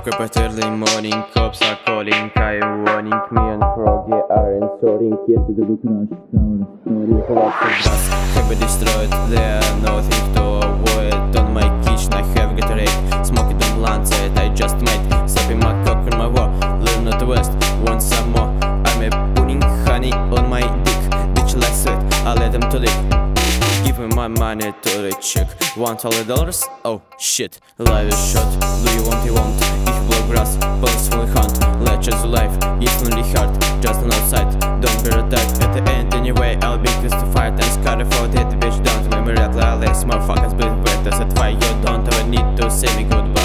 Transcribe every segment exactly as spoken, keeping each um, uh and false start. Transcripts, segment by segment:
Woke up at early morning, cops are calling, I am warning. Me and Froggy aren't sorting. Yesterday we crashed down, snoring, collapsing bus. Have been destroyed, there nothing to avoid. On my kitchen I have Gatorade, smoking the blunts that I just made. Slapping my cock in my wall, learn not the west, want some more. I'm a putting honey on my dick, bitch like sweat, I let them to lick. Give me my money to the chick. Want all the dollars? Oh shit, life is short. Do you want, you want? Ich blow grass, balls full hunt. Let's choose life, it's only hard. Just on outside, don't be attacked. At the end anyway, I'll be justified. I'm scarred for that bitch, don't let me red like this. Motherfuckers be wet, that's why you don't ever need to say me goodbye.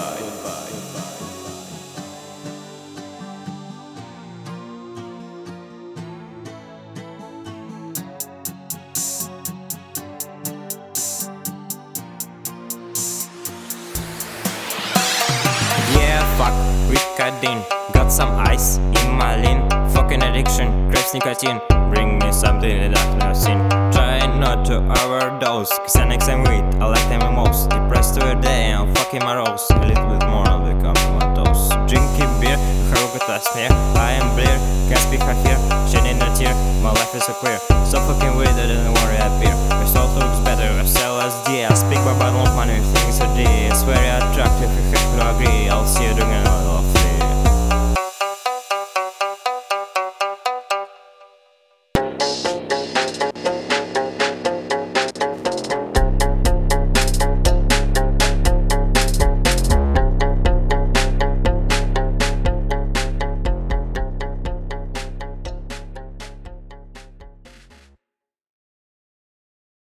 Yeah, fuck, Ricardine. Got some ice in my lean. Fucking addiction, craves nicotine. Bring me something that I've never seen. Try not to overdose, cause I next time weed, I like them the most. Depressed today, I'm fucking my rose. A little bit more, I'll become one of those. Drinking beer, how good last year. I am Blair, can't speak her here. Shedding a tear, my life is so queer. So fucking weird, I don't worry, I appear. My soul looks better, I sell L S D. I speak about money, things are D. It's very attractive, if you have to agree. I'll see you doing it.